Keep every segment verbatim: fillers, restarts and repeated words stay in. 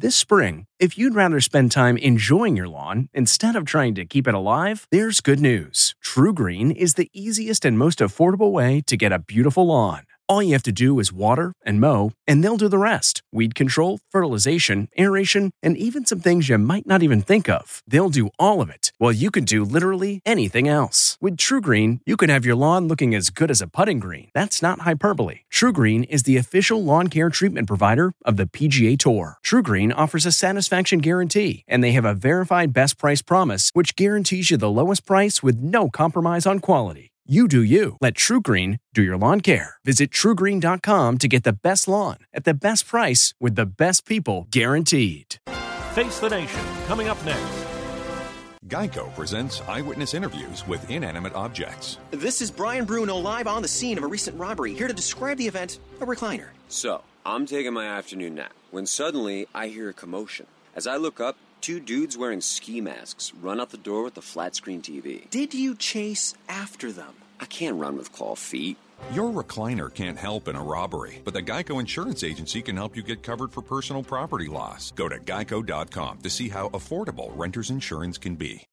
This spring, if you'd rather spend time enjoying your lawn instead of trying to keep it alive, there's good news. TruGreen is the easiest and most affordable way to get a beautiful lawn. All you have to do is water and mow, and they'll do the rest. Weed control, fertilization, aeration, and even some things you might not even think of. They'll do all of it, while you can do literally anything else. With TruGreen, you can have your lawn looking as good as a putting green. That's not hyperbole. TruGreen is the official lawn care treatment provider of the P G A Tour. TruGreen offers a satisfaction guarantee, and they have a verified best price promise, which guarantees you the lowest price with no compromise on quality. You do you. Let TruGreen do your lawn care. Visit True Green dot com to get the best lawn at the best price with the best people guaranteed. Face the Nation, coming up next. Geico presents eyewitness interviews with inanimate objects. This is Brian Bruno live on the scene of a recent robbery, here to describe the event, a recliner. So, I'm taking my afternoon nap when suddenly I hear a commotion. As I look up, two dudes wearing ski masks run out the door with a flat-screen T V. Did you chase after them? I can't run with claw feet. Your recliner can't help in a robbery, but the Geico Insurance Agency can help you get covered for personal property loss. Go to geico dot com to see how affordable renter's insurance can be.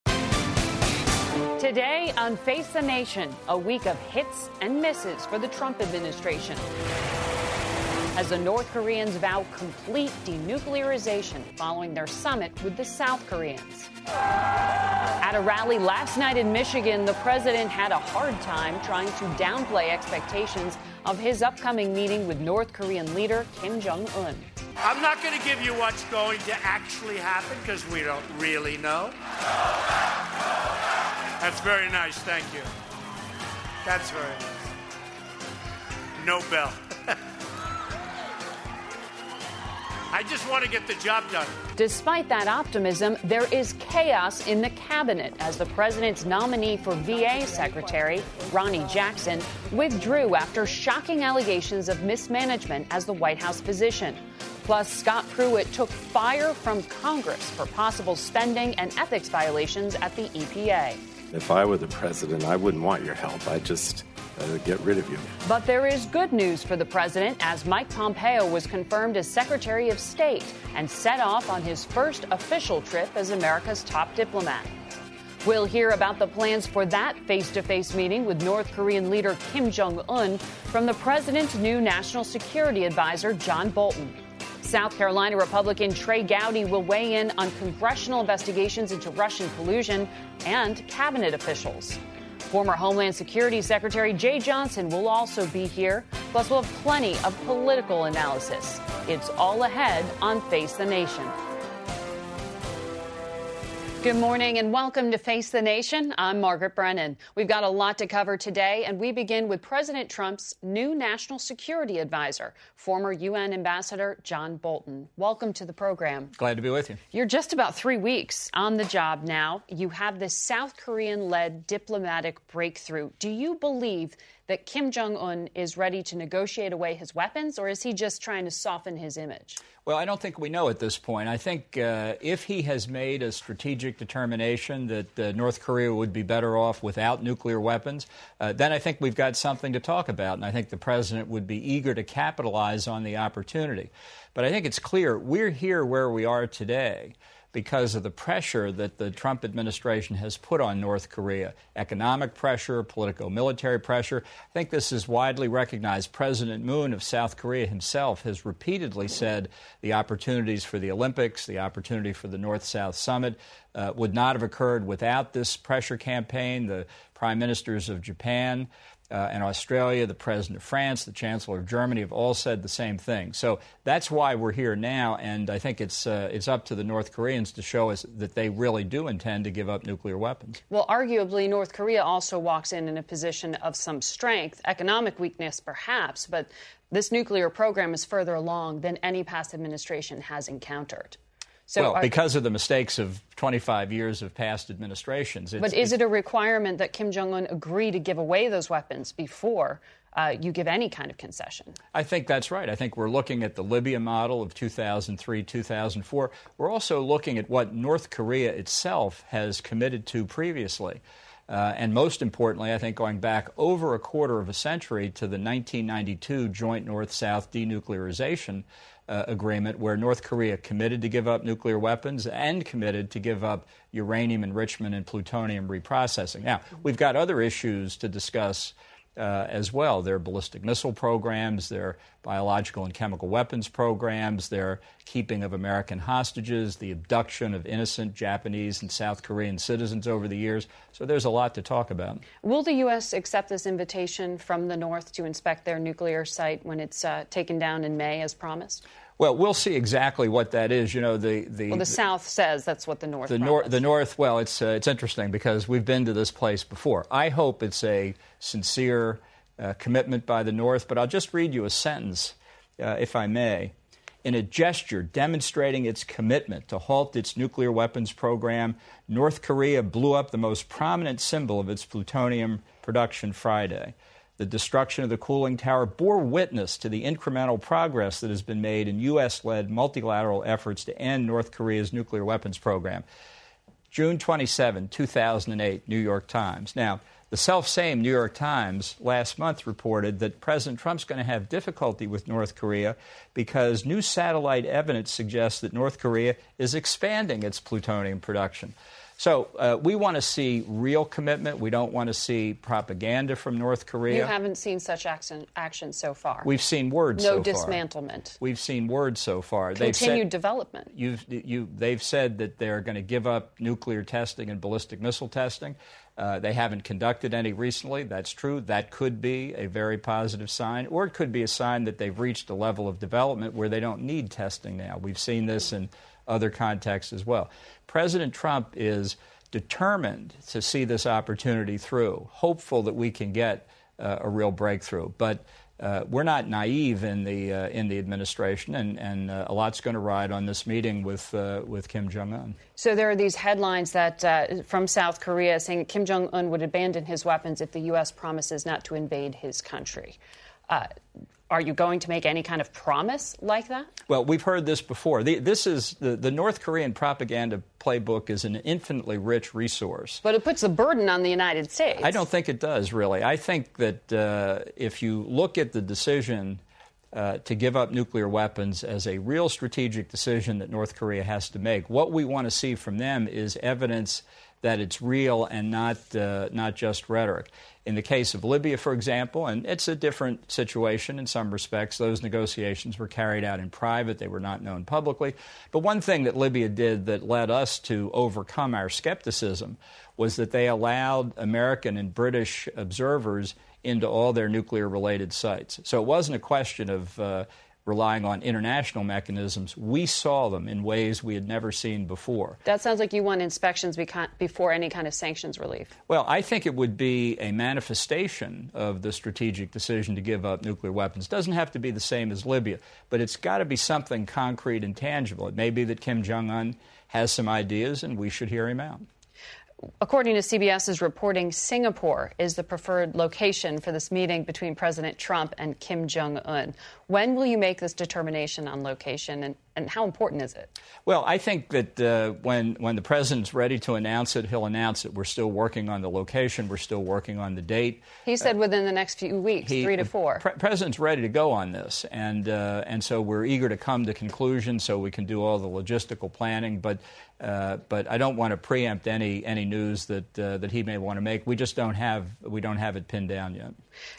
Today on Face the Nation, a week of hits and misses for the Trump administration, as the North Koreans vow complete denuclearization following their summit with the South Koreans. At a rally last night in Michigan, the president had a hard time trying to downplay expectations of his upcoming meeting with North Korean leader Kim Jong-un. I'm not going to give you what's going to actually happen because we don't really know. That's very nice, thank you. That's very nice. No bell. I just want to get the job done. Despite that optimism, there is chaos in the cabinet as the president's nominee for V A secretary, Ronnie Jackson, withdrew after shocking allegations of mismanagement as the White House physician. Plus, Scott Pruitt took fire from Congress for possible spending and ethics violations at the E P A. If I were the president, I wouldn't want your help. I'd just uh, get rid of you. But there is good news for the president, as Mike Pompeo was confirmed as Secretary of State and set off on his first official trip as America's top diplomat. We'll hear about the plans for that face-to-face meeting with North Korean leader Kim Jong-un from the president's new national security advisor, John Bolton. South Carolina Republican Trey Gowdy will weigh in on congressional investigations into Russian collusion and cabinet officials. Former Homeland Security Secretary Jay Johnson will also be here. Plus, we'll have plenty of political analysis. It's all ahead on Face the Nation. Good morning and welcome to Face the Nation. I'm Margaret Brennan. We've got a lot to cover today, and we begin with President Trump's new national security advisor, former U N Ambassador John Bolton. Welcome to the program. Glad to be with you. You're just about three weeks on the job now. You have this South Korean-led diplomatic breakthrough. Do you believe that Kim Jong-un is ready to negotiate away his weapons, or is he just trying to soften his image? Well, I don't think we know at this point. I think uh, if he has made a strategic determination that uh, North Korea would be better off without nuclear weapons, uh, then I think we've got something to talk about, and I think the president would be eager to capitalize on the opportunity. But I think it's clear we're here where we are today because of the pressure that the Trump administration has put on North Korea. Economic pressure, politico-military pressure. I think this is widely recognized. President Moon of South Korea himself has repeatedly said the opportunities for the Olympics, the opportunity for the North-South Summit uh, would not have occurred without this pressure campaign. The prime ministers of Japan Uh, and Australia, the president of France, the chancellor of Germany have all said the same thing. So that's why we're here now, and I think it's uh, it's up to the North Koreans to show us that they really do intend to give up nuclear weapons. Well, arguably, North Korea also walks in in a position of some strength, economic weakness perhaps, but this nuclear program is further along than any past administration has encountered. So well, are, because of the mistakes of twenty-five years of past administrations. It's, but is it a requirement that Kim Jong-un agree to give away those weapons before uh, you give any kind of concession? I think that's right. I think we're looking at the Libya model of two thousand three, two thousand four. We're also looking at what North Korea itself has committed to previously. Uh, and most importantly, I think going back over a quarter of a century to the nineteen ninety-two joint North-South denuclearization uh, agreement where North Korea committed to give up nuclear weapons and committed to give up uranium enrichment and plutonium reprocessing. Now, we've got other issues to discuss Uh, as well. Their ballistic missile programs, their biological and chemical weapons programs, their keeping of American hostages, the abduction of innocent Japanese and South Korean citizens over the years. So there's a lot to talk about. Will the U S accept this invitation from the North to inspect their nuclear site when it's uh, taken down in May as promised? Well, we'll see exactly what that is. You know, the the, well, the, the South says that's what the North. The North. The North. Well, it's uh, it's interesting because we've been to this place before. I hope it's a sincere uh, commitment by the North. But I'll just read you a sentence, uh, if I may. In a gesture demonstrating its commitment to halt its nuclear weapons program, North Korea blew up the most prominent symbol of its plutonium production Friday. The destruction of the cooling tower bore witness to the incremental progress that has been made in U S-led multilateral efforts to end North Korea's nuclear weapons program. June twenty-seventh, two thousand eight, New York Times. Now, the self-same New York Times last month reported that President Trump's going to have difficulty with North Korea because new satellite evidence suggests that North Korea is expanding its plutonium production. So uh, we want to see real commitment. We don't want to see propaganda from North Korea. You haven't seen such action, action so far. We've seen words no so far. No dismantlement. We've seen words so far. Continued they've said, development. You've, you, they've said that they're going to give up nuclear testing and ballistic missile testing. Uh, they haven't conducted any recently. That's true. That could be a very positive sign. Or it could be a sign that they've reached a level of development where they don't need testing now. We've seen this in other contexts as well. President Trump is determined to see this opportunity through, hopeful that we can get uh, a real breakthrough. But uh, we're not naive in the uh, in the administration, and, and uh, a lot's going to ride on this meeting with uh, with Kim Jong-un. So there are these headlines that uh, from South Korea saying Kim Jong-un would abandon his weapons if the U S promises not to invade his country. Uh, Are you going to make any kind of promise like that? Well, we've heard this before. The, this is the, the North Korean propaganda playbook is an infinitely rich resource. But it puts a burden on the United States. I don't think it does, really. I think that uh, if you look at the decision uh, to give up nuclear weapons as a real strategic decision that North Korea has to make, what we want to see from them is evidence that it's real and not uh, not just rhetoric. In the case of Libya, for example, and it's a different situation in some respects, those negotiations were carried out in private. They were not known publicly. But one thing that Libya did that led us to overcome our skepticism was that they allowed American and British observers into all their nuclear-related sites. So it wasn't a question of uh, relying on international mechanisms. We saw them in ways we had never seen before. That sounds like you want inspections beca- before any kind of sanctions relief. Well, I think it would be a manifestation of the strategic decision to give up nuclear weapons. It doesn't have to be the same as Libya, but it's got to be something concrete and tangible. It may be that Kim Jong-un has some ideas, and we should hear him out. According to C B S's reporting, Singapore is the preferred location for this meeting between President Trump and Kim Jong-un. When will you make this determination on location, and, and how important is it? Well, I think that uh, when, when the president's ready to announce it, he'll announce it. We're still working on the location. We're still working on the date. He said uh, within the next few weeks, he, three to four. The pre- president's ready to go on this, and, uh, and so we're eager to come to conclusion so we can do all the logistical planning. But Uh, but I don't want to preempt any any news that uh, that he may want to make. We just don't have we don't have it pinned down yet.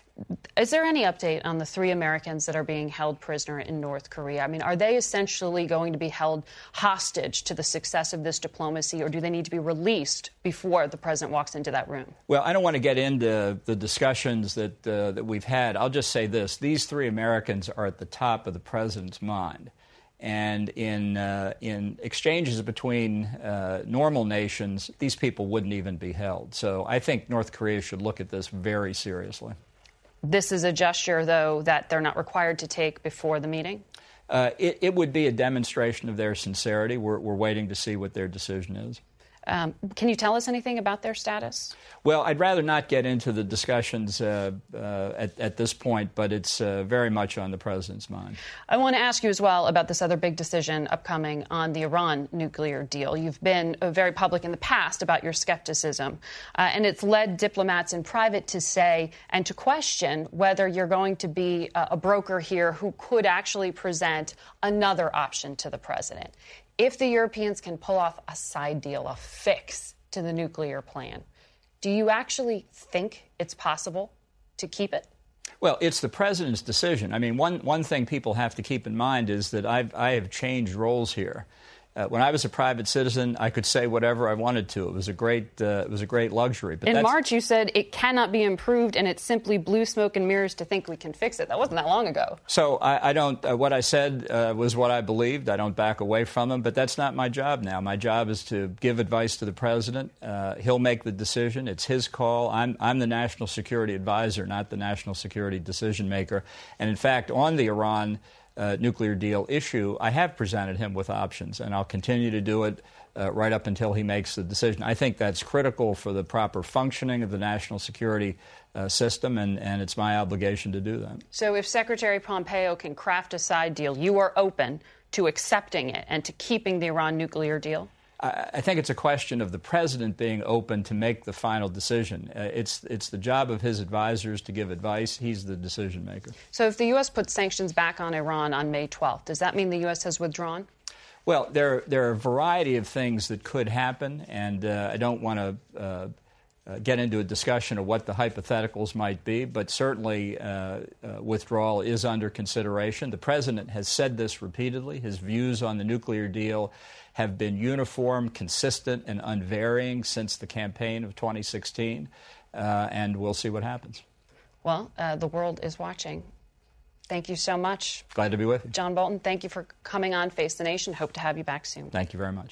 Is there any update on the three Americans that are being held prisoner in North Korea? I mean, are they essentially going to be held hostage to the success of this diplomacy, or do they need to be released before the president walks into that room? Well, I don't want to get into the discussions that uh, that we've had. I'll just say this: these three Americans are at the top of the president's mind. And in uh, in exchanges between uh, normal nations, these people wouldn't even be held. So I think North Korea should look at this very seriously. This is a gesture, though, that they're not required to take before the meeting? Uh, it, it would be a demonstration of their sincerity. We're, we're waiting to see what their decision is. Um, can you tell us anything about their status? Well, I'd rather not get into the discussions uh, uh, at, at this point, but it's uh, very much on the president's mind. I want to ask you as well about this other big decision upcoming on the Iran nuclear deal. You've been uh, very public in the past about your skepticism, uh, and it's led diplomats in private to say and to question whether you're going to be uh, a broker here who could actually present another option to the president. If the Europeans can pull off a side deal, a fix to the nuclear plan, do you actually think it's possible to keep it? Well, it's the president's decision. I mean, one, one thing people have to keep in mind is that I've, I have changed roles here. Uh, when I was a private citizen, I could say whatever I wanted to. It was a great, uh, it was a great luxury. But in March, you said it cannot be improved, and it's simply blue smoke and mirrors to think we can fix it. That wasn't that long ago. So I, I don't. Uh, what I said uh, was what I believed. I don't back away from them. But that's not my job now. My job is to give advice to the president. Uh, he'll make the decision. It's his call. I'm, I'm the national security advisor, not the national security decision maker. And in fact, on the Iran Uh, nuclear deal issue, I have presented him with options, and I'll continue to do it uh, right up until he makes the decision. I think that's critical for the proper functioning of the national security uh, system, and, and it's my obligation to do that. So if Secretary Pompeo can craft a side deal, you are open to accepting it and to keeping the Iran nuclear deal? I think it's a question of the president being open to make the final decision. Uh, it's it's the job of his advisors to give advice. He's the decision maker. So if the U S puts sanctions back on Iran on May twelfth, does that mean the U S has withdrawn? Well, there, there are a variety of things that could happen, and uh, I don't want to uh, uh, get into a discussion of what the hypotheticals might be, but certainly uh, uh, withdrawal is under consideration. The president has said this repeatedly. His views on the nuclear deal have been uniform, consistent, and unvarying since the campaign of twenty sixteen, uh, and we'll see what happens. Well, uh, the world is watching. Thank you so much. Glad to be with you. John Bolton, thank you for coming on Face the Nation. Hope to have you back soon. Thank you very much.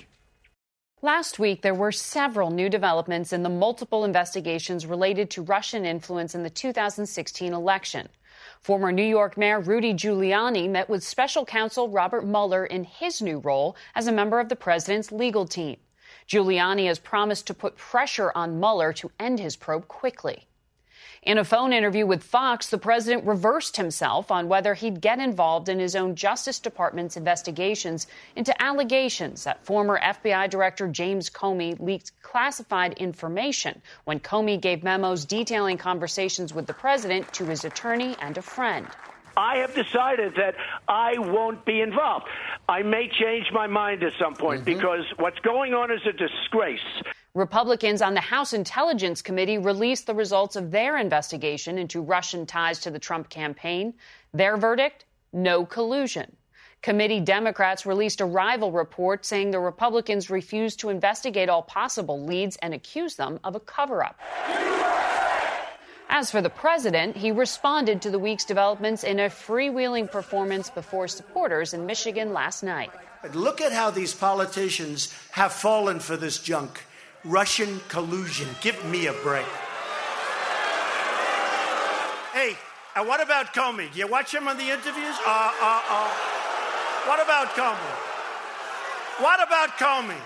Last week, there were several new developments in the multiple investigations related to Russian influence in the two thousand sixteen election. Former New York Mayor Rudy Giuliani met with special counsel Robert Mueller in his new role as a member of the president's legal team. Giuliani has promised to put pressure on Mueller to end his probe quickly. In a phone interview with Fox, the president reversed himself on whether he'd get involved in his own Justice Department's investigations into allegations that former F B I Director James Comey leaked classified information when Comey gave memos detailing conversations with the president to his attorney and a friend. I have decided that I won't be involved. I may change my mind at some point mm-hmm. because what's going on is a disgrace. Republicans on the House Intelligence Committee released the results of their investigation into Russian ties to the Trump campaign. Their verdict? No collusion. Committee Democrats released a rival report saying the Republicans refused to investigate all possible leads and accused them of a cover-up. As for the president, he responded to the week's developments in a freewheeling performance before supporters in Michigan last night. But look at how these politicians have fallen for this junk. Russian collusion. Give me a break. Hey, and what about Comey? Do you watch him on the interviews? Uh, uh, uh. What about Comey? What about Comey?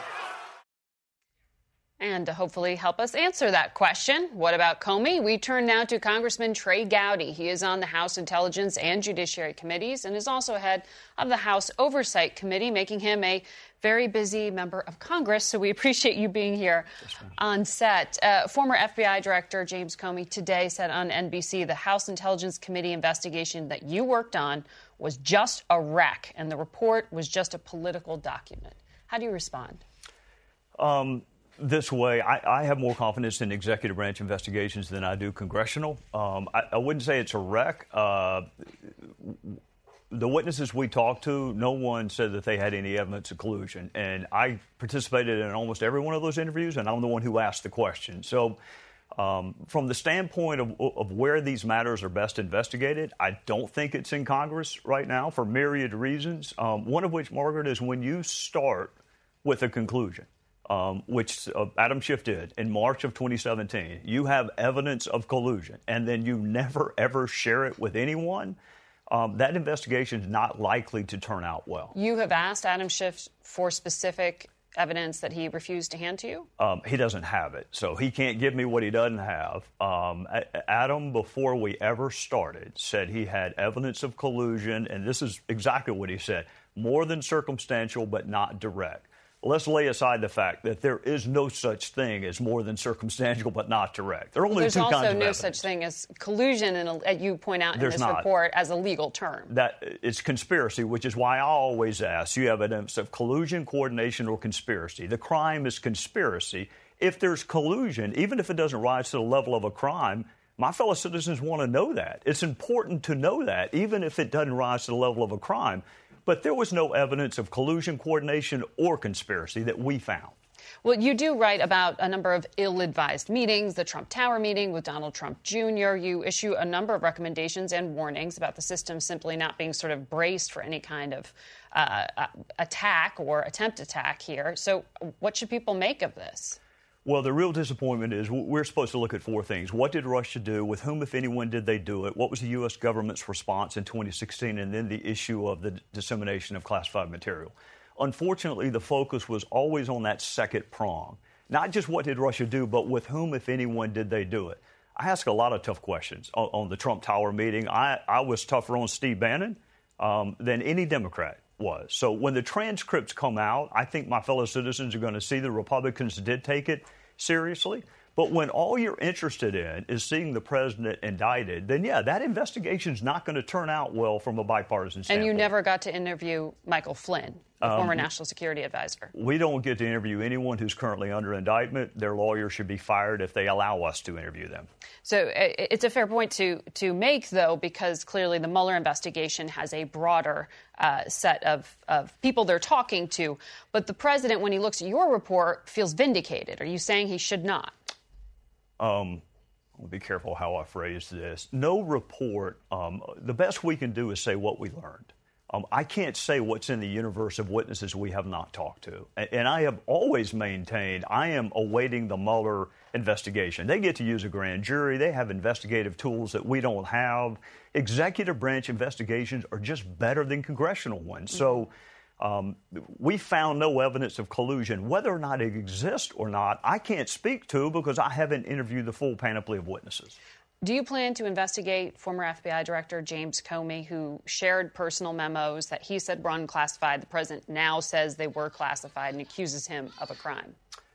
And to hopefully help us answer that question, what about Comey? We turn now to Congressman Trey Gowdy. He is on the House Intelligence and Judiciary Committees and is also head of the House Oversight Committee, making him a very busy member of Congress. So we appreciate you being here on set. Uh, former F B I Director James Comey today said on N B C the House Intelligence Committee investigation that you worked on was just a wreck and the report was just a political document. How do you respond? Um... This way, I, I have more confidence in executive branch investigations than I do congressional. Um, I, I wouldn't say it's a wreck. Uh, the witnesses we talked to, no one said that they had any evidence of collusion. And I participated in almost every one of those interviews, and I'm the one who asked the question. So um, from the standpoint of, of where these matters are best investigated, I don't think it's in Congress right now for myriad reasons, um, one of which, Margaret, is when you start with a conclusion. Um, which uh, Adam Schiff did in March of twenty seventeen. You have evidence of collusion, and then you never, ever share it with anyone. Um, that investigation is not likely to turn out well. You have asked Adam Schiff for specific evidence that he refused to hand to you? Um, he doesn't have it, so he can't give me what he doesn't have. Um, Adam, before we ever started, said he had evidence of collusion, and this is exactly what he said, more than circumstantial but not direct. Let's lay aside the fact that there is no such thing as more than circumstantial but not direct. There are only There's two kinds of also no evidence. such thing as collusion, and you point out in There's this not. report, as a legal term. That it's conspiracy, which is why I always ask, you have evidence of collusion, coordination, or conspiracy. The crime is conspiracy. If there's collusion, even if it doesn't rise to the level of a crime, my fellow citizens want to know that. It's important to know that, even if it doesn't rise to the level of a crime. But there was no evidence of collusion, coordination, or conspiracy that we found. Well, you do write about a number of ill-advised meetings, the Trump Tower meeting with Donald Trump Junior You issue a number of recommendations and warnings about the system simply not being sort of braced for any kind of uh, attack or attempt attack here. So what should people make of this? Well, the real disappointment is we're supposed to look at four things. What did Russia do? With whom, if anyone, did they do it? What was the U S government's response in twenty sixteen? And then the issue of the dissemination of classified material. Unfortunately, the focus was always on that second prong. Not just what did Russia do, but with whom, if anyone, did they do it? I ask a lot of tough questions on, on the Trump Tower meeting. I, I was tougher on Steve Bannon um, than any Democrat was. So when the transcripts come out, I think my fellow citizens are going to see the Republicans did take it seriously. But when all you're interested in is seeing the president indicted, then, yeah, that investigation's not going to turn out well from a bipartisan standpoint. And you never got to interview Michael Flynn, the Um, former national security advisor. We don't get to interview anyone who's currently under indictment. Their lawyers should be fired if they allow us to interview them. So it's a fair point to to make, though, because clearly the Mueller investigation has a broader uh, set of, of people they're talking to. But the president, when he looks at your report, feels vindicated. Are you saying he should not? Um, I'll be careful how I phrase this. No report, um, the best we can do is say what we learned. Um, I can't say what's in the universe of witnesses we have not talked to. And, and I have always maintained I am awaiting the Mueller investigation. They get to use a grand jury. They have investigative tools that we don't have. Executive branch investigations are just better than congressional ones. Mm-hmm. So um, we found no evidence of collusion. Whether or not it exists or not, I can't speak to because I haven't interviewed the full panoply of witnesses. Do you plan to investigate former F B I Director James Comey, who shared personal memos that he said were unclassified? The president now says they were classified and accuses him of a crime.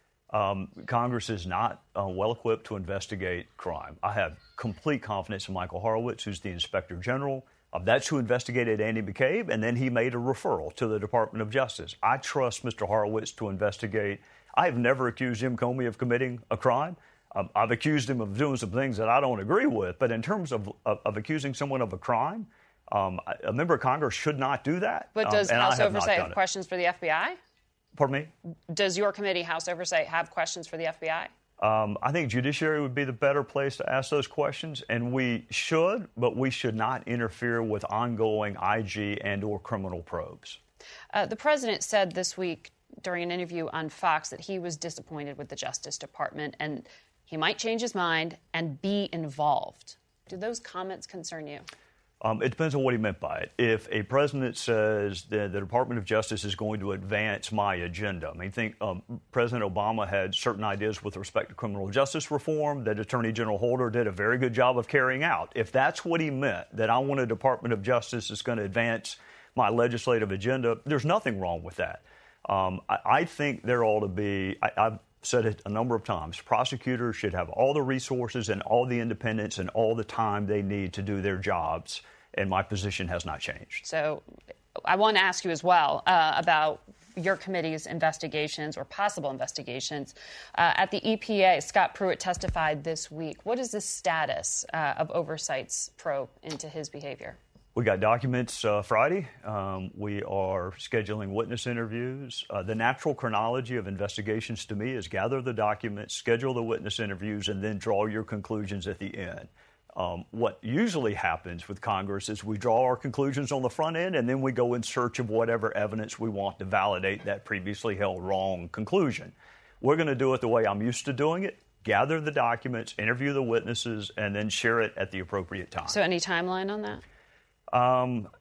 Um, Congress is not uh, well equipped to investigate crime. I have complete confidence in Michael Horowitz, who's the Inspector General. Uh, that's who investigated Andy McCabe, and then he made a referral to the Department of Justice. I trust Mister Horowitz to investigate. I have never accused Jim Comey of committing a crime. Um, I've accused him of doing some things that I don't agree with. But in terms of, of, of accusing someone of a crime, um, a member of Congress should not do that. But does um, House have Oversight have questions for the F B I? Pardon me? Does your committee, House Oversight, have questions for the F B I? Um, I think Judiciary would be the better place to ask those questions, and we should, but we should not interfere with ongoing I G and or criminal probes. Uh, the president said this week during an interview on Fox that he was disappointed with the Justice Department and he might change his mind and be involved. Do those comments concern you? Um, it depends on what he meant by it. If a president says that the Department of Justice is going to advance my agenda, I mean, think um, President Obama had certain ideas with respect to criminal justice reform that Attorney General Holder did a very good job of carrying out. If that's what he meant, that I want a Department of Justice that's going to advance my legislative agenda, there's nothing wrong with that. Um, I, I think there ought to be, I, I've said it a number of times, prosecutors should have all the resources and all the independence and all the time they need to do their jobs, and my position has not changed. So I want to ask you as well uh, about your committee's investigations or possible investigations. Uh, at the E P A, Scott Pruitt testified this week. What is the status uh, of Oversight's probe into his behavior? We got documents uh, Friday. Um, we are scheduling witness interviews. Uh, the natural chronology of investigations to me is gather the documents, schedule the witness interviews, and then draw your conclusions at the end. Um, what usually happens with Congress is we draw our conclusions on the front end, and then we go in search of whatever evidence we want to validate that previously held wrong conclusion. We're going to do it the way I'm used to doing it. Gather the documents, interview the witnesses, and then share it at the appropriate time. So any timeline on that? Um,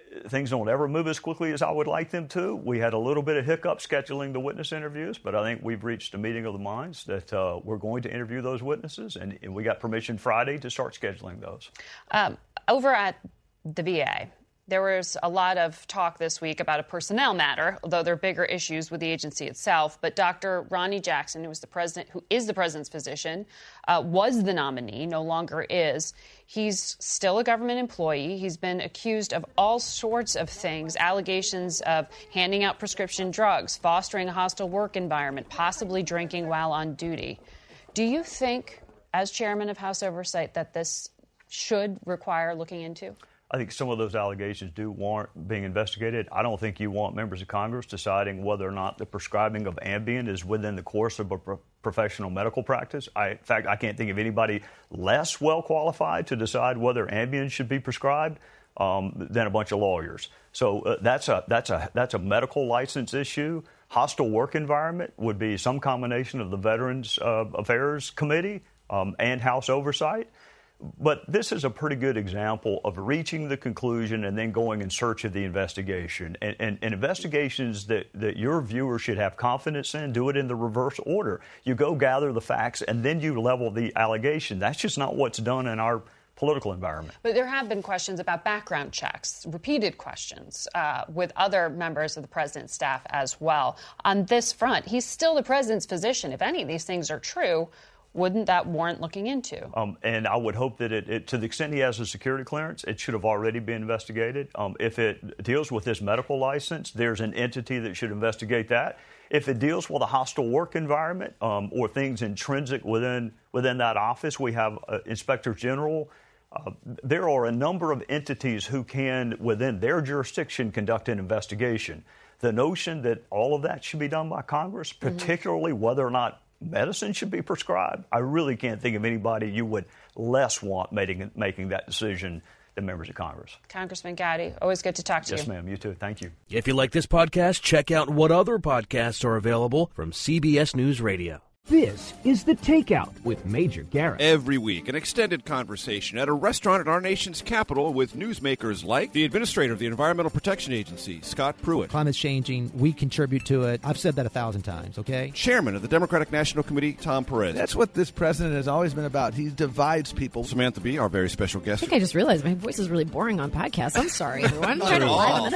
things don't ever move as quickly as I would like them to. We had a little bit of hiccup scheduling the witness interviews, but I think we've reached a meeting of the minds that uh, we're going to interview those witnesses, and, and we got permission Friday to start scheduling those. Um, over at the V A, there was a lot of talk this week about a personnel matter, although there are bigger issues with the agency itself. But Doctor Ronny Jackson, who was the president, who is the president's physician, uh, was the nominee, no longer is. He's still a government employee. He's been accused of all sorts of things, allegations of handing out prescription drugs, fostering a hostile work environment, possibly drinking while on duty. Do you think, as chairman of House Oversight, that this should require looking into? I think some of those allegations do warrant being investigated. I don't think you want members of Congress deciding whether or not the prescribing of Ambien is within the course of a pro- professional medical practice. I, in fact, I can't think of anybody less well qualified to decide whether Ambien should be prescribed um, than a bunch of lawyers. So uh, that's a that's a that's a medical license issue. Hostile work environment would be some combination of the Veterans uh, Affairs Committee um, and House Oversight. But this is a pretty good example of reaching the conclusion and then going in search of the investigation. And, and, and investigations that, that your viewers should have confidence in, do it in the reverse order. You go gather the facts and then you level the allegation. That's just not what's done in our political environment. But there have been questions about background checks, repeated questions uh, with other members of the president's staff as well. On this front, he's still the president's physician. If any of these things are true, wouldn't that warrant looking into? Um, and I would hope that it, it, to the extent he has a security clearance, it should have already been investigated. Um, if it deals with his medical license, there's an entity that should investigate that. If it deals with a hostile work environment um, or things intrinsic within within that office, we have uh, Inspector General. Uh, there are a number of entities who can, within their jurisdiction, conduct an investigation. The notion that all of that should be done by Congress, particularly mm-hmm. whether or not medicine should be prescribed, I really can't think of anybody you would less want making, making that decision than members of Congress. Congressman Gowdy, always good to talk to yes, you. Yes, ma'am. You too. Thank you. If you like this podcast, check out what other podcasts are available from C B S News Radio. This is The Takeout with Major Garrett. Every week, an extended conversation at a restaurant in our nation's capital with newsmakers like the administrator of the Environmental Protection Agency, Scott Pruitt. Climate's changing. We contribute to it. I've said that a thousand times, okay? Chairman of the Democratic National Committee, Tom Perez. That's what this president has always been about. He divides people. Samantha Bee, our very special guest. I think I just realized my voice is really boring on podcasts. I'm sorry, everyone. Not at all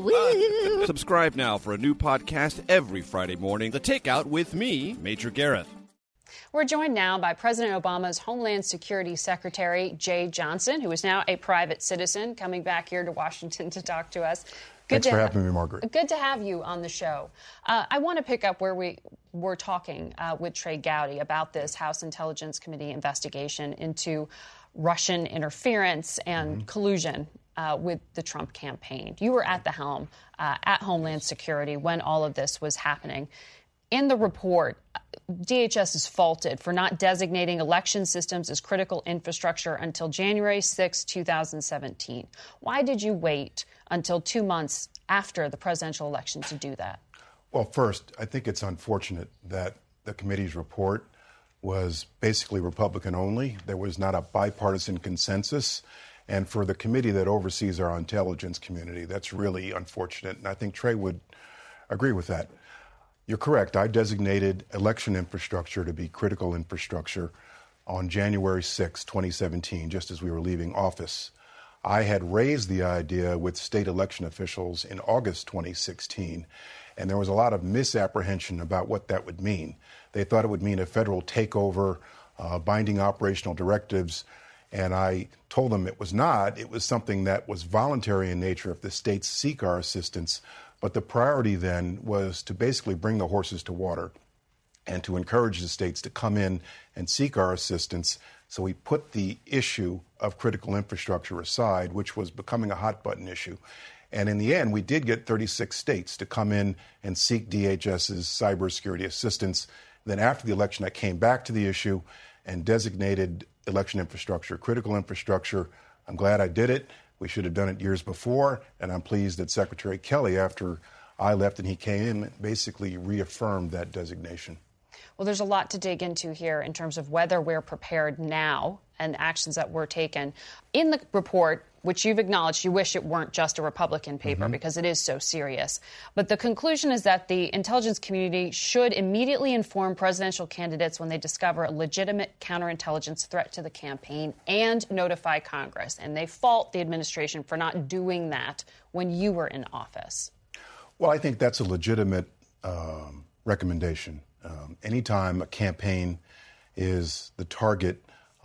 true. Subscribe now for a new podcast every Friday morning. The Takeout with me, Major Garrett. We're joined now by President Obama's Homeland Security Secretary, Jeh Johnson, who is now a private citizen, coming back here to Washington to talk to us. Good Thanks to for ha- having me, Margaret. Good to have you on the show. Uh, I want to pick up where we were talking uh, with Trey Gowdy about this House Intelligence Committee investigation into Russian interference and mm-hmm. collusion uh, with the Trump campaign. You were at the helm uh, at Homeland Security when all of this was happening. In the report, D H S is faulted for not designating election systems as critical infrastructure until January sixth, twenty seventeen. Why did you wait until two months after the presidential election to do that? Well, first, I think it's unfortunate that the committee's report was basically Republican only. There was not a bipartisan consensus. And for the committee that oversees our intelligence community, that's really unfortunate. And I think Trey would agree with that. You're correct. I designated election infrastructure to be critical infrastructure on January sixth, twenty seventeen, just as we were leaving office. I had raised the idea with state election officials in August twenty sixteen, and there was a lot of misapprehension about what that would mean. They thought it would mean a federal takeover, uh, binding operational directives, and I told them it was not. It was something that was voluntary in nature if the states seek our assistance. But the priority then was to basically bring the horses to water and to encourage the states to come in and seek our assistance. So we put the issue of critical infrastructure aside, which was becoming a hot button issue. And in the end, we did get thirty-six states to come in and seek DHS's cybersecurity assistance. Then after the election, I came back to the issue and designated election infrastructure critical infrastructure. I'm glad I did it. We should have done it years before, and I'm pleased that Secretary Kelly, after I left and he came in, basically reaffirmed that designation. Well, there's a lot to dig into here in terms of whether we're prepared now and actions that were taken. In the report, which you've acknowledged you wish it weren't just a Republican paper Mm-hmm. because it is so serious. But the conclusion is that the intelligence community should immediately inform presidential candidates when they discover a legitimate counterintelligence threat to the campaign and notify Congress. And they fault the administration for not doing that when you were in office. Well, I think that's a legitimate um, recommendation. Um, anytime a campaign is the target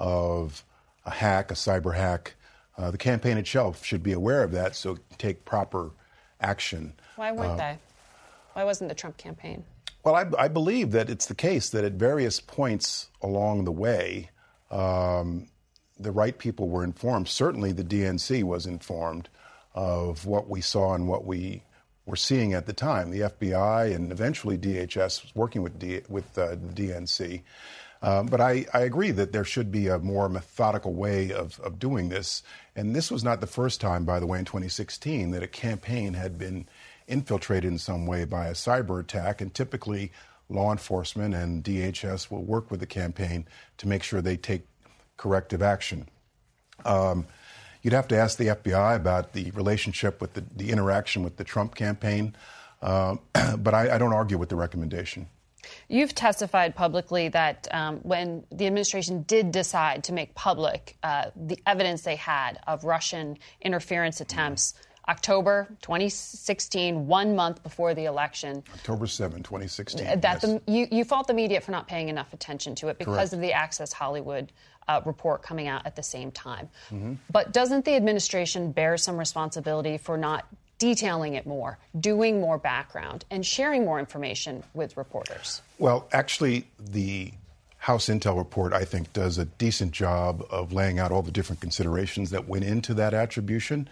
of a hack, a cyber hack, uh, the campaign itself should be aware of that so take proper action. Why weren't uh, they? Why wasn't the Trump campaign? Well, I, I believe that it's the case that at various points along the way, um, the right people were informed. Certainly the D N C was informed of what we saw and what we were seeing at the time. The F B I and eventually D H S was working with, D, with uh, the D N C. Um, but I, I agree that there should be a more methodical way of, of doing this. And this was not the first time, by the way, in twenty sixteen that a campaign had been infiltrated in some way by a cyber attack. And typically law enforcement and D H S will work with the campaign to make sure they take corrective action. Um, you'd have to ask the F B I about the relationship with the, the interaction with the Trump campaign. Um, but I, I don't argue with the recommendation. You've testified publicly that um, when the administration did decide to make public uh, the evidence they had of Russian interference attempts, October twenty sixteen, one month before the election. October seventh, twenty sixteen. That yes. the, you, you fault the media for not paying enough attention to it because Correct. of the Access Hollywood uh, report coming out at the same time. Mm-hmm. But doesn't the administration bear some responsibility for not detailing it more, doing more background, and sharing more information with reporters? Well, actually, the House Intel report, I think, does a decent job of laying out all the different considerations that went into that attribution.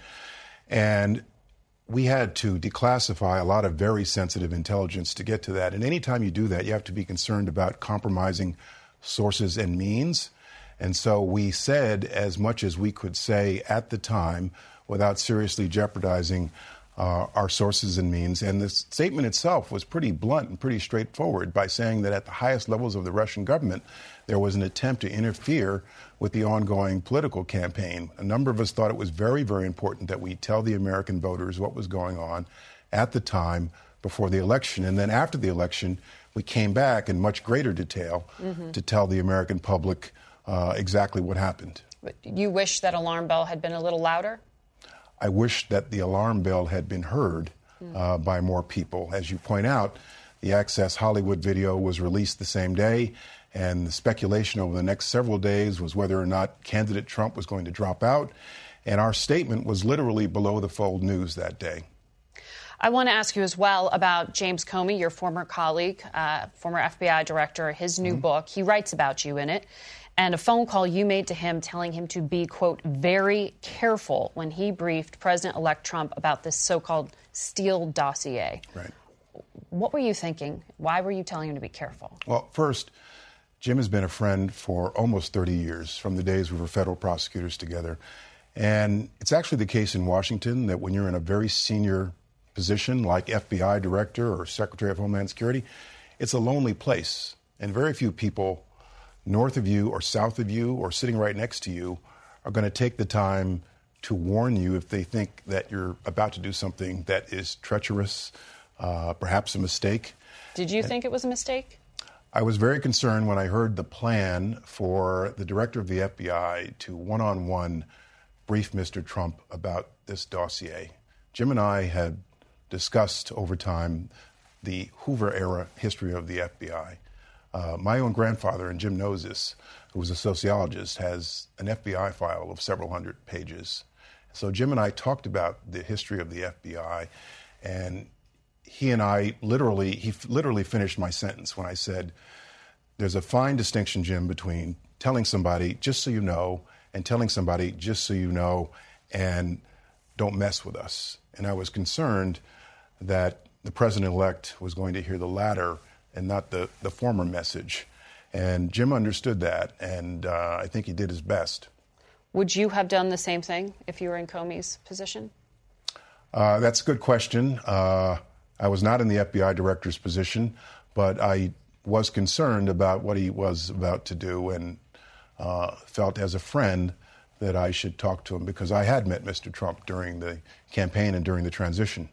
And we had to declassify a lot of very sensitive intelligence to get to that. And anytime you do that, you have to be concerned about compromising sources and means. And so we said as much as we could say at the time without seriously jeopardizing Uh, our sources and means. And the statement itself was pretty blunt and pretty straightforward by saying that at the highest levels of the Russian government, there was an attempt to interfere with the ongoing political campaign. A number of us thought it was very, very important that we tell the American voters what was going on at the time before the election. And then after the election, we came back in much greater detail mm-hmm. to tell the American public uh, exactly what happened. But you wish that alarm bell had been a little louder? I wish that the alarm bell had been heard uh, by more people. As you point out, the Access Hollywood video was released the same day, and the speculation over the next several days was whether or not candidate Trump was going to drop out, and our statement was literally below-the-fold news that day. I want to ask you as well about James Comey, your former colleague, uh, former F B I director, his new mm-hmm. book. He writes about you in it. And a phone call you made to him telling him to be, quote, very careful when he briefed President-elect Trump about this so-called Steele dossier. Right. What were you thinking? Why were you telling him to be careful? Well, first, Jim has been a friend for almost thirty years, from the days we were federal prosecutors together. And it's actually the case in Washington that when you're in a very senior position like F B I director or Secretary of Homeland Security, it's a lonely place. And very few people north of you or south of you or sitting right next to you are going to take the time to warn you if they think that you're about to do something that is treacherous, uh, perhaps a mistake. Did you and think it was a mistake? I was very concerned when I heard the plan for the director of the F B I to one-on-one brief Mister Trump about this dossier. Jim and I had discussed over time the Hoover-era history of the F B I. Uh, my own grandfather, and Jim knows this, who was a sociologist, has an F B I file of several hundred pages. So Jim and I talked about the history of the F B I, and he and I literally, he f- literally finished my sentence when I said, there's a fine distinction, Jim, between telling somebody, just so you know, and telling somebody, just so you know, and don't mess with us. And I was concerned that the president-elect was going to hear the latter and not the, the former message. And Jim understood that, and uh, I think he did his best. Would you have done the same thing if you were in Comey's position? Uh, that's a good question. Uh, I was not in the F B I director's position, but I was concerned about what he was about to do and uh, felt as a friend that I should talk to him because I had met Mister Trump during the campaign and during the transition.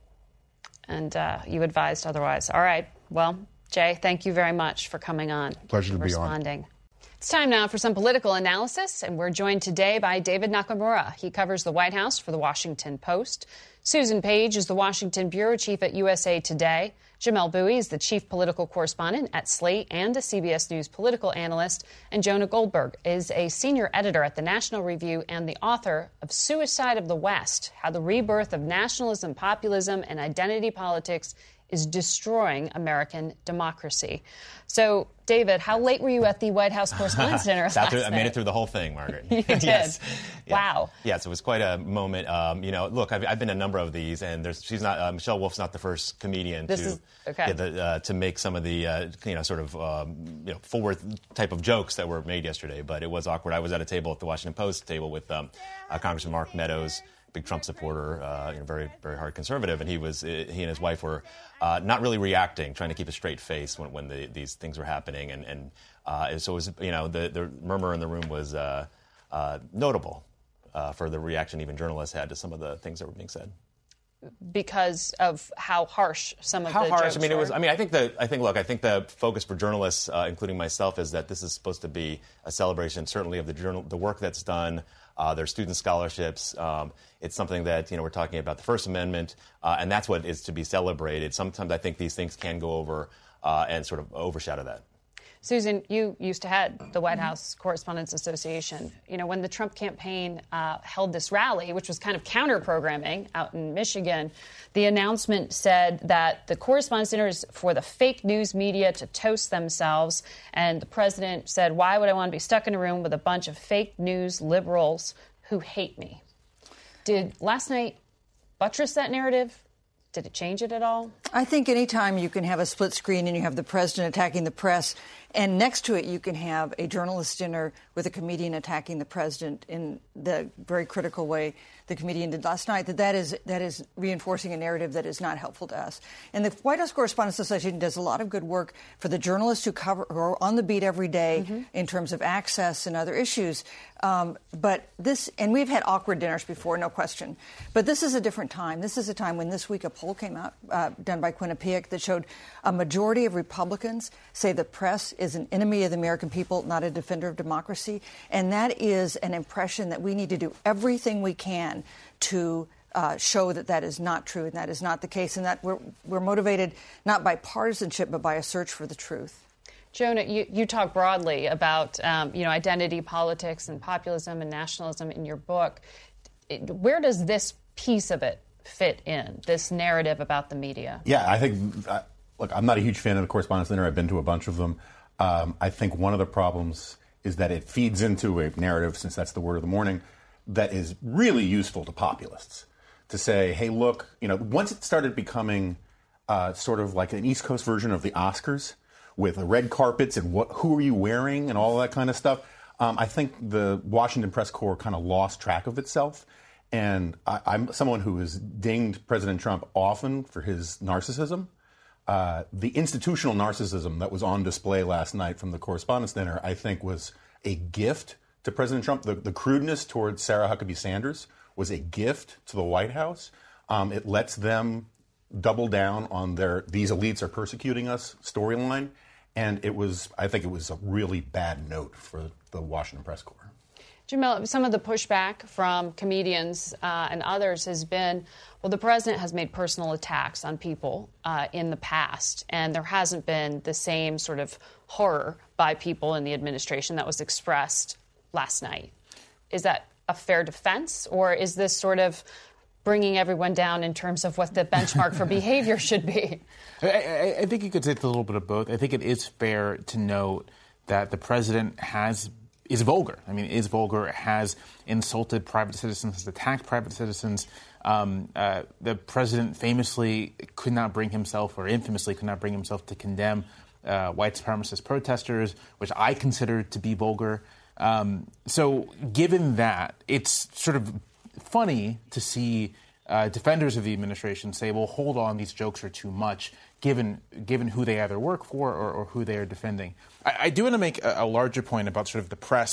And uh, you advised otherwise. All right. Well, Jay, thank you very much for coming on. Pleasure to be on. Responding. It's time now for some political analysis, and we're joined today by David Nakamura. He covers the White House for The Washington Post. Susan Page is the Washington bureau chief at U S A Today. Jamelle Bouie is the chief political correspondent at Slate and a C B S News political analyst. And Jonah Goldberg is a senior editor at the National Review and the author of Suicide of the West, How the Rebirth of Nationalism, Populism, and Identity Politics is Destroying American Democracy. So, David, how late were you at the White House Correspondents' Dinner last through, night? I made it through the whole thing, Margaret. You did? Yes. Yeah. Wow. Yes, it was quite a moment. Um, you know, look, I've, I've been to a number of these, and there's she's not uh, Michelle Wolf's not the first comedian this to is, okay. yeah, the, uh, to make some of the uh, you know sort of um, you know forward type of jokes that were made yesterday. But it was awkward. I was at a table at the Washington Post table with um, uh, Congressman Mark Meadows, big Trump supporter, uh, you know, very, very hard conservative, and he was he and his wife were uh, not really reacting, trying to keep a straight face when, when the, these things were happening, and and uh, so it was, you know, the, the murmur in the room was uh, uh, notable uh, for the reaction even journalists had to some of the things that were being said. Because of how harsh some of how the harsh? jokes I mean, it were. was. I mean, I think the. I think. Look, I think the focus for journalists, uh, including myself, is that this is supposed to be a celebration, certainly of the journal, the work that's done. Uh, their student scholarships. Um, it's something that, you know, we're talking about the First Amendment, uh, and that's what is to be celebrated. Sometimes I think these things can go over uh, and sort of overshadow that. Susan, you used to head the White House Correspondents Association. You know, when the Trump campaign uh, held this rally, which was kind of counter-programming out in Michigan, the announcement said that the Correspondents' Dinner is for the fake news media to toast themselves. And the president said, why would I want to be stuck in a room with a bunch of fake news liberals who hate me? Did last night buttress that narrative? Did it change it at all? I think any time you can have a split screen and you have the president attacking the press, and next to it you can have a journalist dinner with a comedian attacking the president in the very critical way the comedian did last night, that that is, that is reinforcing a narrative that is not helpful to us. And the White House Correspondents Association does a lot of good work for the journalists who cover who are on the beat every day mm-hmm. in terms of access and other issues. Um, but this, and we've had awkward dinners before, no question. But this is a different time. This is a time when this week a poll came out uh, done by Quinnipiac that showed a majority of Republicans say the press is an enemy of the American people, not a defender of democracy. And that is an impression that we need to do everything we can to uh, show that that is not true and that is not the case, and that we're, we're motivated not by partisanship but by a search for the truth. Jonah, you, you talk broadly about, um, you know, identity politics and populism and nationalism in your book. It, where does this piece of it fit in, this narrative about the media? Yeah, I think, uh, look, I'm not a huge fan of the Correspondents' Dinner. I've been to a bunch of them. Um, I think one of the problems is that it feeds into a narrative, since that's the word of the morning, that is really useful to populists. To say, hey, look, you know, once it started becoming uh, sort of like an East Coast version of the Oscars, with the red carpets and what, who are you wearing and all that kind of stuff, um, I think the Washington Press Corps kind of lost track of itself. And I, I'm someone who has dinged President Trump often for his narcissism. Uh, the institutional narcissism that was on display last night from the Correspondents' Dinner, I think, was a gift to President Trump. The, the crudeness towards Sarah Huckabee Sanders was a gift to the White House. Um, it lets them double down on their "these elites are persecuting us" storyline. And it was, I think it was a really bad note for the Washington Press Corps. Jamelle, some of the pushback from comedians uh, and others has been, well, the president has made personal attacks on people uh, in the past, and there hasn't been the same sort of horror by people in the administration that was expressed last night. Is that a fair defense, or is this sort of bringing everyone down in terms of what the benchmark for behavior should be? I, I think you could say it's a little bit of both. I think it is fair to note that the president has is vulgar. I mean, is vulgar, has insulted private citizens, has attacked private citizens. Um, uh, the president famously could not bring himself, or infamously could not bring himself, to condemn uh, white supremacist protesters, which I consider to be vulgar. Um, so given that, it's sort of funny to see uh, defenders of the administration say, well, hold on, these jokes are too much, given given who they either work for or, or who they are defending. I, I do want to make a, a larger point about sort of the press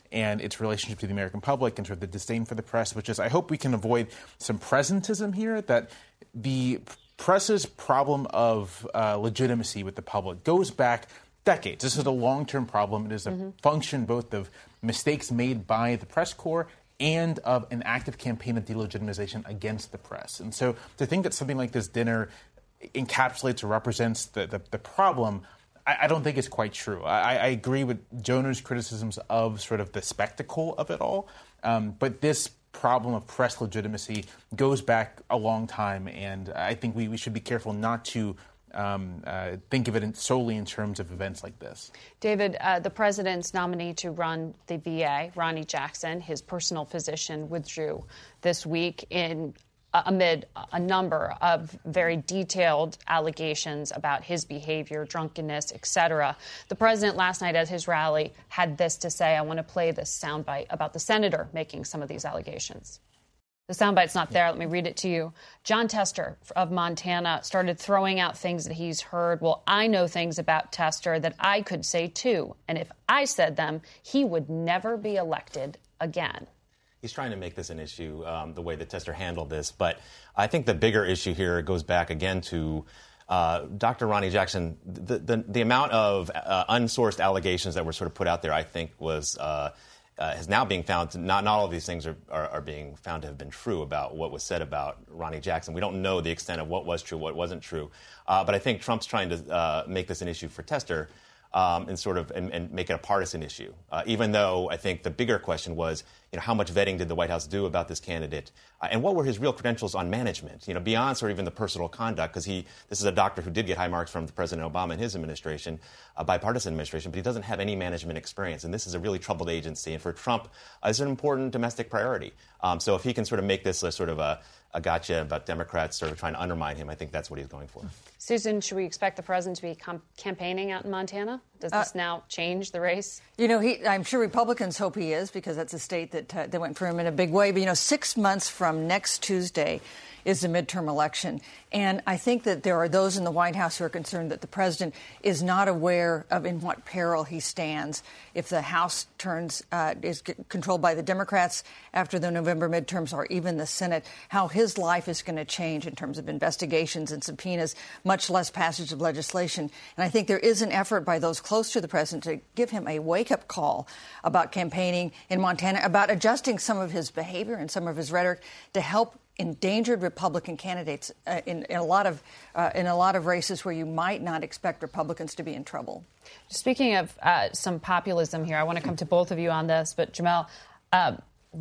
and its relationship to the American public and sort of the disdain for the press, which is I hope we can avoid some presentism here, that the press's problem of uh, legitimacy with the public goes back decades. This is a long-term problem. It is a mm-hmm. function both of mistakes made by the press corps and of an active campaign of delegitimization against the press. And so to think that something like this dinner encapsulates or represents the, the, the problem, I, I don't think it's quite true. I, I agree with Jonah's criticisms of sort of the spectacle of it all, um, but this problem of press legitimacy goes back a long time, and I think we, we should be careful not to Um, uh, think of it in, solely in terms of events like this. David, uh, the president's nominee to run the V A, Ronny Jackson, his personal physician, withdrew this week in uh, amid a number of very detailed allegations about his behavior, drunkenness, et cetera. The president last night at his rally had this to say. I want to play this soundbite about the senator making some of these allegations. The soundbite's not there. Let me read it to you. Jon Tester of Montana started throwing out things that he's heard. Well, I know things about Tester that I could say, too. And if I said them, he would never be elected again. He's trying to make this an issue, um, the way that Tester handled this. But I think the bigger issue here goes back again to uh, Doctor Ronny Jackson. The, the, the amount of uh, unsourced allegations that were sort of put out there, I think, was uh, Uh, is now being found to not, not all of these things are, are, are being found to have been true about what was said about Ronny Jackson. We don't know the extent of what was true, what wasn't true. Uh, but I think Trump's trying to uh, make this an issue for Tester um, and sort of and, and make it a partisan issue. Uh, even though I think the bigger question was, you know, how much vetting did the White House do about this candidate, uh, and what were his real credentials on management? You know, beyond sort of even the personal conduct, because he this is a doctor who did get high marks from President Obama and his administration, a bipartisan administration, but he doesn't have any management experience, and this is a really troubled agency. And for Trump, uh, it's an important domestic priority. Um, so if he can sort of make this a sort of a, a gotcha about Democrats sort of trying to undermine him, I think that's what he's going for. Susan, should we expect the president to be com- campaigning out in Montana? Does this uh, now change the race? You know, he, I'm sure Republicans hope he is, because that's a state that, uh, that went for him in a big way. But, you know, six months from next Tuesday is the midterm election. And I think that there are those in the White House who are concerned that the president is not aware of in what peril he stands if the House turns uh, is controlled by the Democrats after the November midterms, or even the Senate, how his life is going to change in terms of investigations and subpoenas, much less passage of legislation. And I think there is an effort by those close to the president to give him a wake-up call about campaigning in Montana, about adjusting some of his behavior and some of his rhetoric to help endangered Republican candidates uh, in, in a lot of uh, in a lot of races where you might not expect Republicans to be in trouble. Speaking of uh, some populism here, I want to come to both of you on this, but Jamelle, uh,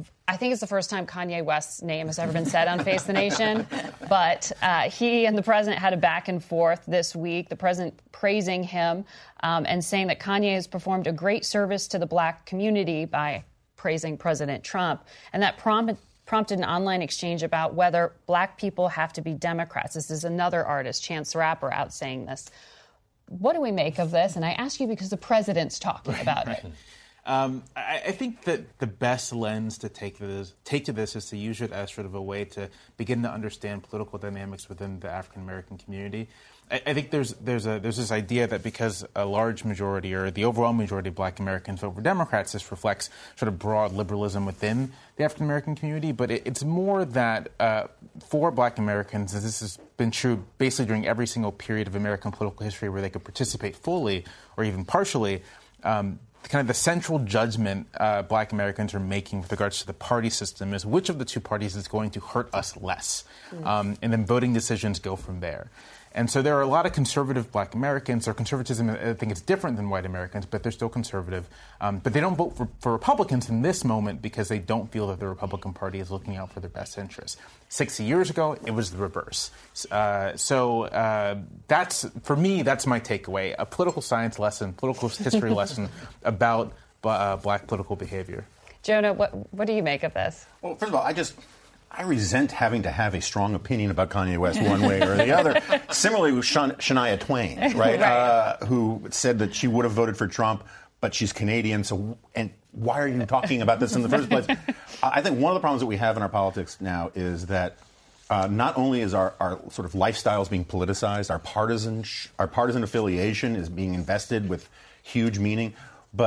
I think it's the first time Kanye West's name has ever been said on Face the Nation, but uh, he and the president had a back and forth this week, the president praising him um, and saying that Kanye has performed a great service to the black community by praising President Trump, and that prompted prompted an online exchange about whether black people have to be Democrats. This is another artist, Chance the Rapper, out saying this. What do we make of this? And I ask you because the president's talking right, about right. it. Um, I, I think that the best lens to take this, take to this is to use it as sort of a way to begin to understand political dynamics within the African American community. I, I think there's there's a there's this idea that because a large majority or the overwhelming majority of black Americans vote for Democrats, this reflects sort of broad liberalism within the African American community. But it, it's more that uh, for black Americans, and this has been true basically during every single period of American political history where they could participate fully or even partially, um, kind of the central judgment uh, black Americans are making with regards to the party system is which of the two parties is going to hurt us less. Mm. Um, and then voting decisions go from there. And so there are a lot of conservative black Americans. Their conservatism, I think it's different than white Americans, but they're still conservative. Um, but they don't vote for, for Republicans in this moment because they don't feel that the Republican Party is looking out for their best interests. sixty years ago, it was the reverse. Uh, so uh, that's, for me, that's my takeaway. A political science lesson, political history lesson about uh, black political behavior. Jonah, what, what do you make of this? Well, first of all, I just... I resent having to have a strong opinion about Kanye West one way or the other. Similarly with Shan- Shania Twain, right, right. Uh, who said that she would have voted for Trump, but she's Canadian. So, and why are you talking about this in the first place? I think one of the problems that we have in our politics now is that uh, not only is our, our sort of lifestyles being politicized, our partisan, sh- our partisan affiliation is being invested with huge meaning, but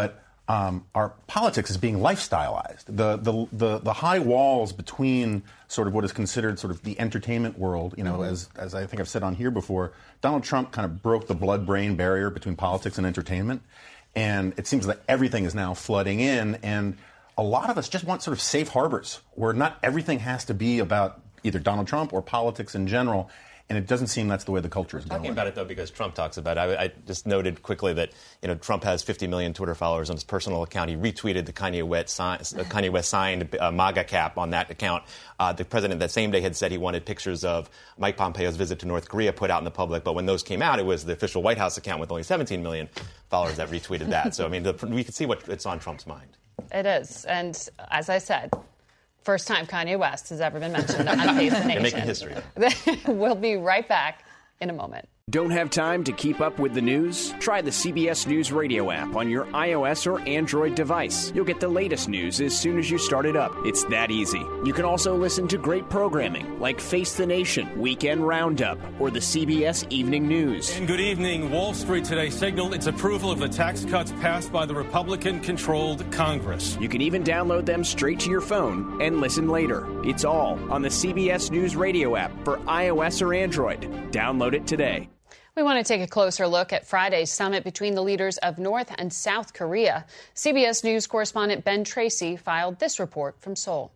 um, our politics is being lifestylized. The, the the the high walls between sort of what is considered sort of the entertainment world, you know, mm-hmm. as as I think I've said on here before, Donald Trump kind of broke the blood-brain barrier between politics and entertainment, and it seems that everything is now flooding in, and a lot of us just want sort of safe harbors where not everything has to be about either Donald Trump or politics in general. And it doesn't seem that's the way the culture is going. Talking about it, though, because Trump talks about it. I, I just noted quickly that, you know, Trump has fifty million Twitter followers on his personal account. He retweeted the Kanye West, sign, Kanye West signed uh, MAGA cap on that account. Uh, the president that same day had said he wanted pictures of Mike Pompeo's visit to North Korea put out in the public. But when those came out, it was the official White House account with only seventeen million followers that retweeted that. So, I mean, the, we can see what it's on Trump's mind. It is. And as I said, first time Kanye West has ever been mentioned on Face the Nation. You're making history. We'll be right back in a moment. Don't have time to keep up with the news? Try the C B S News Radio app on your iOS or Android device. You'll get the latest news as soon as you start it up. It's that easy. You can also listen to great programming like Face the Nation, Weekend Roundup, or the C B S Evening News. And good evening. Wall Street today signaled its approval of the tax cuts passed by the Republican-controlled Congress. You can even download them straight to your phone and listen later. It's all on the C B S News Radio app for iOS or Android. Download it today. We want to take a closer look at Friday's summit between the leaders of North and South Korea. C B S News correspondent Ben Tracy filed this report from Seoul.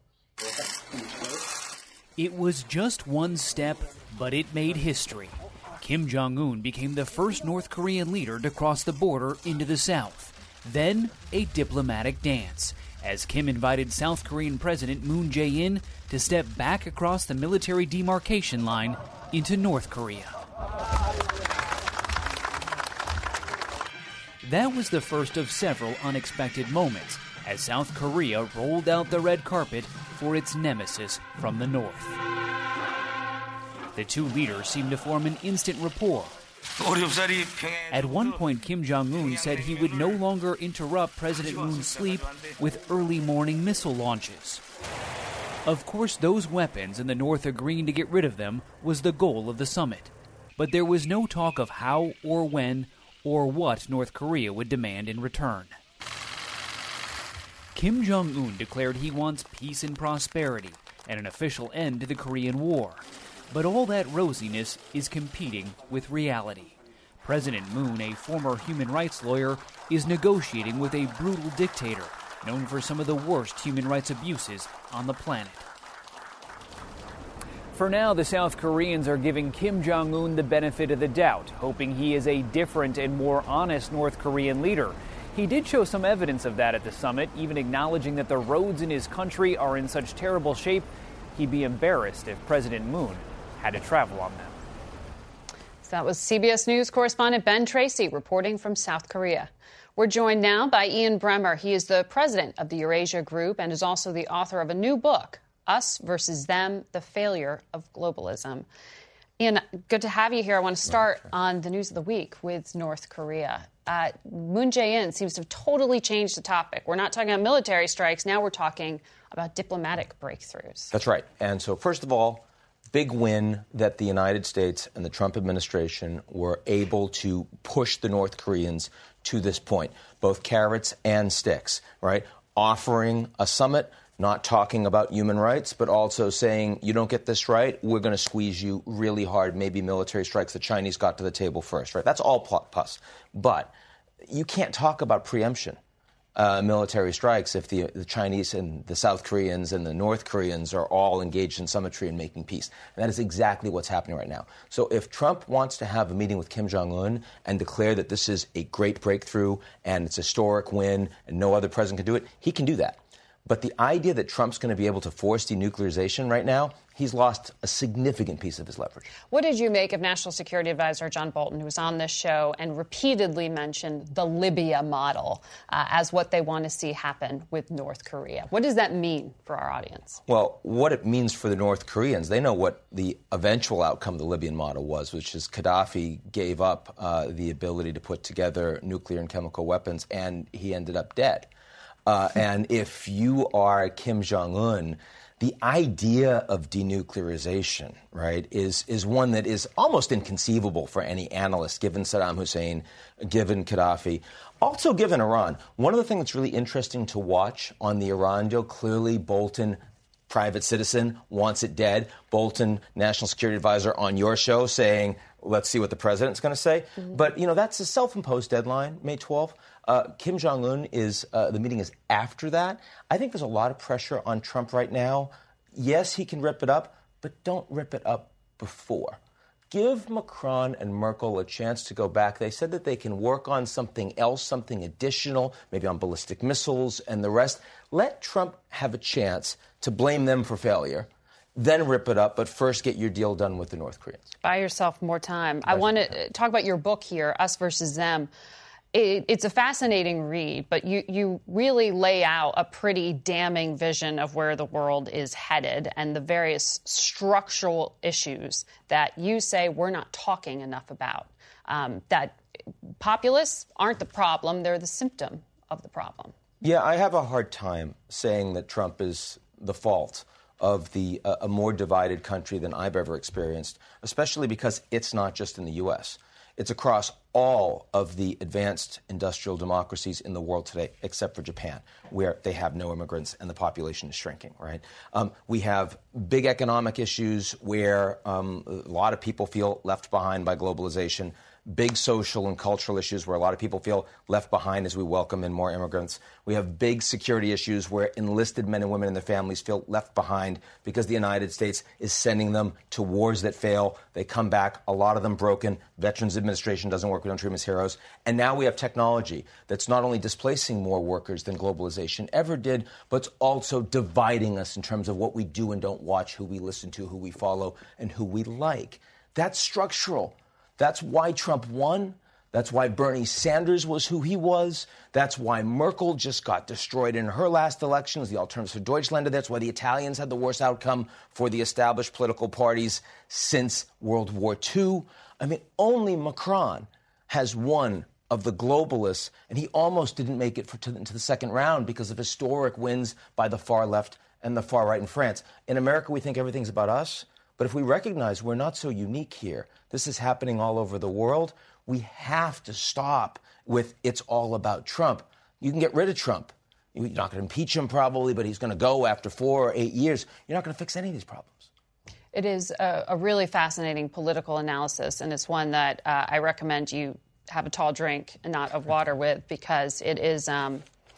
It was just one step, but it made history. Kim Jong-un became the first North Korean leader to cross the border into the South. Then, a diplomatic dance, as Kim invited South Korean President Moon Jae-in to step back across the military demarcation line into North Korea. That was the first of several unexpected moments as South Korea rolled out the red carpet for its nemesis from the north. The two leaders seemed to form an instant rapport. At one point, Kim Jong-un said he would no longer interrupt President Moon's sleep with early morning missile launches. Of course, those weapons and the North agreeing to get rid of them was the goal of the summit. But there was no talk of how or when or what North Korea would demand in return. Kim Jong-un declared he wants peace and prosperity and an official end to the Korean War. But all that rosiness is competing with reality. President Moon, a former human rights lawyer, is negotiating with a brutal dictator known for some of the worst human rights abuses on the planet. For now, the South Koreans are giving Kim Jong-un the benefit of the doubt, hoping he is a different and more honest North Korean leader. He did show some evidence of that at the summit, even acknowledging that the roads in his country are in such terrible shape, he'd be embarrassed if President Moon had to travel on them. So that was C B S News correspondent Ben Tracy reporting from South Korea. We're joined now by Ian Bremmer. He is the president of the Eurasia Group and is also the author of a new book, Us versus Them, The Failure of Globalism. Ian, good to have you here. I want to start oh, sure. on the news of the week with North Korea. Uh, Moon Jae-in seems to have totally changed the topic. We're not talking about military strikes. Now we're talking about diplomatic breakthroughs. That's right. And so, first of all, big win that the United States and the Trump administration were able to push the North Koreans to this point, both carrots and sticks, right? Offering a summit, not talking about human rights, but also saying, you don't get this right, we're going to squeeze you really hard, maybe military strikes. The Chinese got to the table first, right? That's all plus. But you can't talk about preemption, uh, military strikes, if the, the Chinese and the South Koreans and the North Koreans are all engaged in summitry and making peace. And that is exactly what's happening right now. So if Trump wants to have a meeting with Kim Jong-un and declare that this is a great breakthrough and it's a historic win and no other president can do it, he can do that. But the idea that Trump's going to be able to force denuclearization right now, he's lost a significant piece of his leverage. What did you make of National Security Advisor John Bolton, who was on this show and repeatedly mentioned the Libya model uh, as what they want to see happen with North Korea? What does that mean for our audience? Well, what it means for the North Koreans, they know what the eventual outcome of the Libyan model was, which is Gaddafi gave up uh, the ability to put together nuclear and chemical weapons, and he ended up dead. Uh, and if you are Kim Jong-un, the the idea of denuclearization, right, is is one that is almost inconceivable for any analyst, given Saddam Hussein, given Gaddafi, also given Iran. One of the things that's really interesting to watch on the Iran deal, clearly Bolton, private citizen, wants it dead. Bolton, national security advisor, on your show saying, let's see what the president's going to say. Mm-hmm. But, you know, that's a self-imposed deadline, May twelfth. Uh, Kim Jong-un is, uh, the meeting is after that. I think there's a lot of pressure on Trump right now. Yes, he can rip it up, but don't rip it up before. Give Macron and Merkel a chance to go back. They said that they can work on something else, something additional, maybe on ballistic missiles and the rest. Let Trump have a chance to blame them for failure, then rip it up, but first get your deal done with the North Koreans. Buy yourself more time. I want to talk about your book here, Us Versus Them. It, it's a fascinating read, but you, you really lay out a pretty damning vision of where the world is headed and the various structural issues that you say we're not talking enough about. Um, that populists aren't the problem, they're the symptom of the problem. Yeah, I have a hard time saying that Trump is the fault of the uh, a more divided country than I've ever experienced, especially because it's not just in the U S. It's across all of the advanced industrial democracies in the world today, except for Japan, where they have no immigrants and the population is shrinking, right? Um, we have big economic issues where um, a lot of people feel left behind by globalization, big social and cultural issues where a lot of people feel left behind as we welcome in more immigrants. We have big security issues where enlisted men and women and their families feel left behind because the United States is sending them to wars that fail. They come back, a lot of them broken. Veterans Administration doesn't work. We don't treat them as heroes. And now we have technology that's not only displacing more workers than globalization ever did, but it's also dividing us in terms of what we do and don't watch, who we listen to, who we follow, and who we like. That's structural. That's why Trump won. That's why Bernie Sanders was who he was. That's why Merkel just got destroyed in her last election as the Alternative für Deutschland. That's why the Italians had the worst outcome for the established political parties since World War Two. I mean, only Macron has one of the globalists, and he almost didn't make it for, to, into the second round because of historic wins by the far left and the far right in France. In America, we think everything's about us. But if we recognize we're not so unique here, this is happening all over the world, we have to stop with it's all about Trump. You can get rid of Trump. You're not going to impeach him probably, but he's going to go after four or eight years. You're not going to fix any of these problems. It is a, a really fascinating political analysis, and it's one that uh, I recommend you have a tall drink and not of water with, because it is... Um,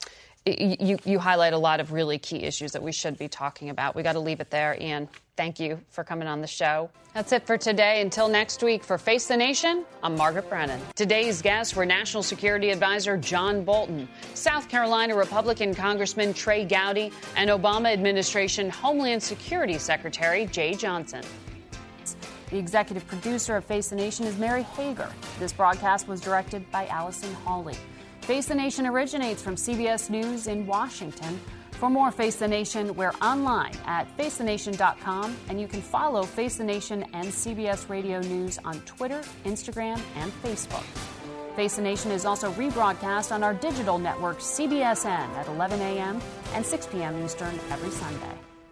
You, you highlight a lot of really key issues that we should be talking about. We got to leave it there. Ian, thank you for coming on the show. That's it for today. Until next week, for Face the Nation, I'm Margaret Brennan. Today's guests were National Security Advisor John Bolton, South Carolina Republican Congressman Trey Gowdy, and Obama administration Homeland Security Secretary Jay Johnson. The executive producer of Face the Nation is Mary Hager. This broadcast was directed by Allison Hawley. Face the Nation originates from C B S News in Washington. For more Face the Nation, we're online at face the nation dot com, and you can follow Face the Nation and C B S Radio News on Twitter, Instagram, and Facebook. Face the Nation is also rebroadcast on our digital network C B S N at eleven a.m. and six p.m. Eastern every Sunday.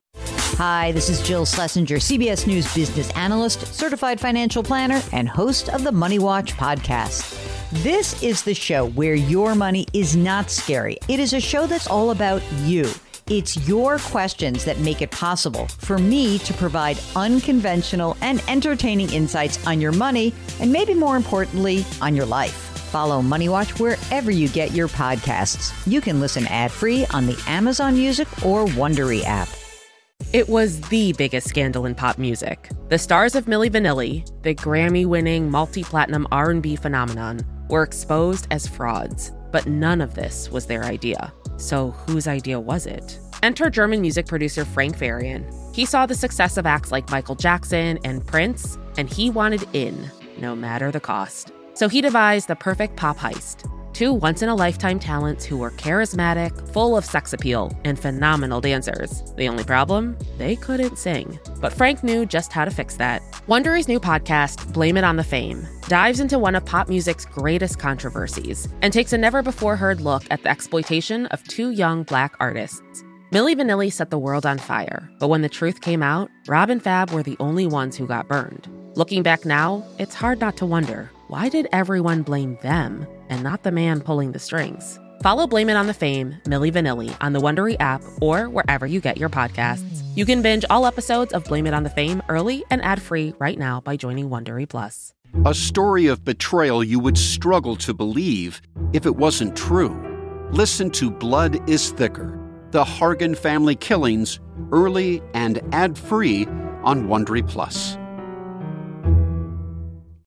Hi, this is Jill Schlesinger, C B S News business analyst, certified financial planner, and host of the Money Watch podcast. This is the show where your money is not scary. It is a show that's all about you. It's your questions that make it possible for me to provide unconventional and entertaining insights on your money, and maybe more importantly, on your life. Follow Money Watch wherever you get your podcasts. You can listen ad-free on the Amazon Music or Wondery app. It was the biggest scandal in pop music. The stars of Milli Vanilli, the Grammy-winning multi-platinum R and B phenomenon, were exposed as frauds. But none of this was their idea. So whose idea was it? Enter German music producer Frank Farian. He saw the success of acts like Michael Jackson and Prince, and he wanted in, no matter the cost. So he devised the perfect pop heist. Two once-in-a-lifetime talents who were charismatic, full of sex appeal, and phenomenal dancers. The only problem? They couldn't sing. But Frank knew just how to fix that. Wondery's new podcast, Blame It on the Fame, dives into one of pop music's greatest controversies and takes a never-before-heard look at the exploitation of two young Black artists. Milli Vanilli set the world on fire, but when the truth came out, Rob and Fab were the only ones who got burned. Looking back now, it's hard not to wonder, why did everyone blame them and not the man pulling the strings? Follow Blame It on the Fame, Milli Vanilli, on the Wondery app or wherever you get your podcasts. You can binge all episodes of Blame It on the Fame early and ad-free right now by joining Wondery Plus. A story of betrayal you would struggle to believe if it wasn't true. Listen to Blood is Thicker, The Hargan Family Killings, early and ad-free on Wondery Plus.